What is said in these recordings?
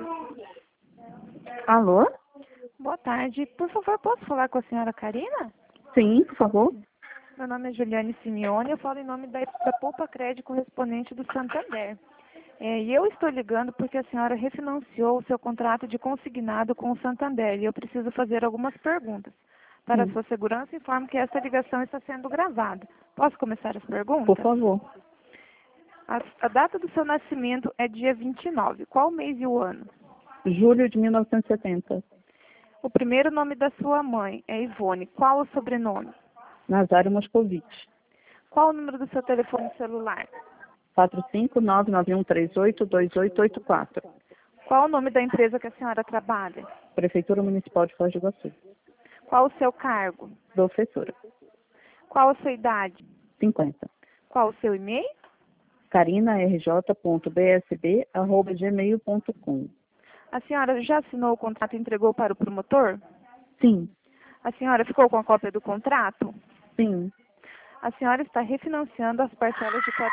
Alô? Boa tarde. Por favor, posso falar com a senhora Karina? Sim, por favor. Meu nome é Juliane Simeone, eu falo em nome da Poupa Crédito correspondente do Santander. E eu estou ligando porque a senhora refinanciou o seu contrato de consignado com o Santander e eu preciso fazer algumas perguntas. Para a sua segurança, informo que esta ligação está sendo gravada. Posso começar as perguntas? Por favor. A data do seu nascimento é dia 29. Qual o mês e o ano? Julho de 1970. O primeiro nome da sua mãe é Ivone. Qual o sobrenome? Nazário Moscovitch. Qual o número do seu telefone celular? 45991382884. Qual o nome da empresa que a senhora trabalha? Prefeitura Municipal de Foz do Iguaçu. Qual o seu cargo? Professora. Qual a sua idade? 50. Qual o seu e-mail? carinarj.bsb@gmail.com. A senhora já assinou o contrato e entregou para o promotor? Sim. A senhora ficou com a cópia do contrato? Sim. A senhora está refinanciando as parcelas de R$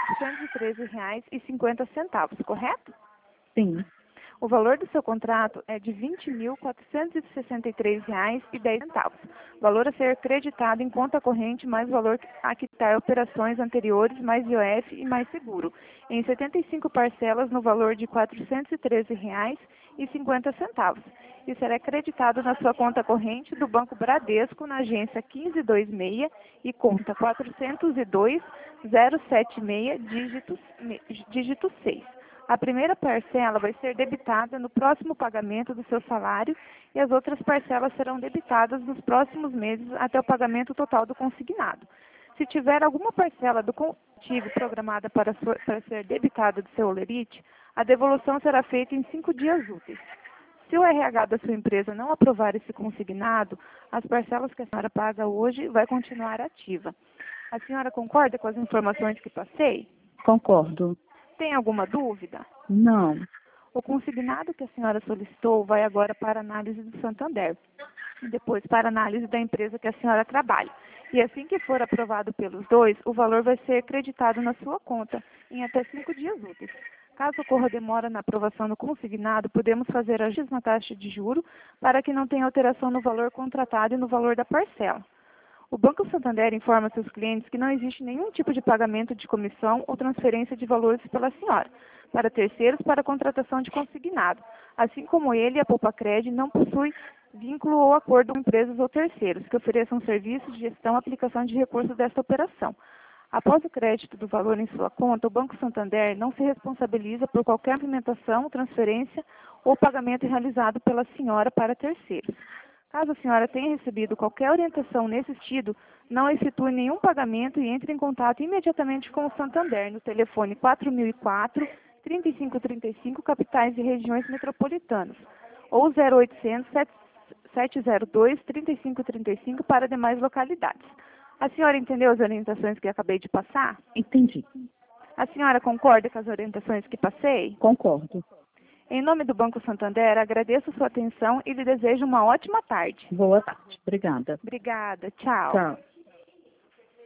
413,50, correto? Sim. O valor do seu contrato é de R$ 20.463,10. Valor a ser creditado em conta corrente mais valor a quitar operações anteriores, mais IOF e mais seguro, em 75 parcelas no valor de R$ 413,50 e será creditado na sua conta corrente do Banco Bradesco na agência 1526 e conta 402076, dígito 6. A primeira parcela vai ser debitada no próximo pagamento do seu salário e as outras parcelas serão debitadas nos próximos meses até o pagamento total do consignado. Se tiver alguma parcela do combustível programada para ser debitada do seu holerite, a devolução será feita em 5 dias úteis. Se o RH da sua empresa não aprovar esse consignado, as parcelas que a senhora paga hoje vai continuar ativa. A senhora concorda com as informações que passei? Concordo. Tem alguma dúvida? Não. O consignado que a senhora solicitou vai agora para análise do Santander e depois para análise da empresa que a senhora trabalha. E assim que for aprovado pelos dois, o valor vai ser creditado na sua conta em até 5 dias úteis. Caso ocorra demora na aprovação do consignado, podemos fazer ajustes na taxa de juro para que não tenha alteração no valor contratado e no valor da parcela. O Banco Santander informa seus clientes que não existe nenhum tipo de pagamento de comissão ou transferência de valores pela senhora, para terceiros para contratação de consignado. Assim como ele, a Poupa Crédito não possui vínculo ou acordo com empresas ou terceiros que ofereçam serviços de gestão e aplicação de recursos desta operação. Após o crédito do valor em sua conta, o Banco Santander não se responsabiliza por qualquer movimentação, transferência ou pagamento realizado pela senhora para terceiros. Caso a senhora tenha recebido qualquer orientação nesse sentido, não efetue nenhum pagamento e entre em contato imediatamente com o Santander no telefone 4004-3535, capitais e regiões metropolitanas, ou 0800-702-3535 para demais localidades. A senhora entendeu as orientações que acabei de passar? Entendi. A senhora concorda com as orientações que passei? Concordo. Em nome do Banco Santander, agradeço sua atenção e lhe desejo uma ótima tarde. Boa tarde. Obrigada. Obrigada. Tchau. Tchau.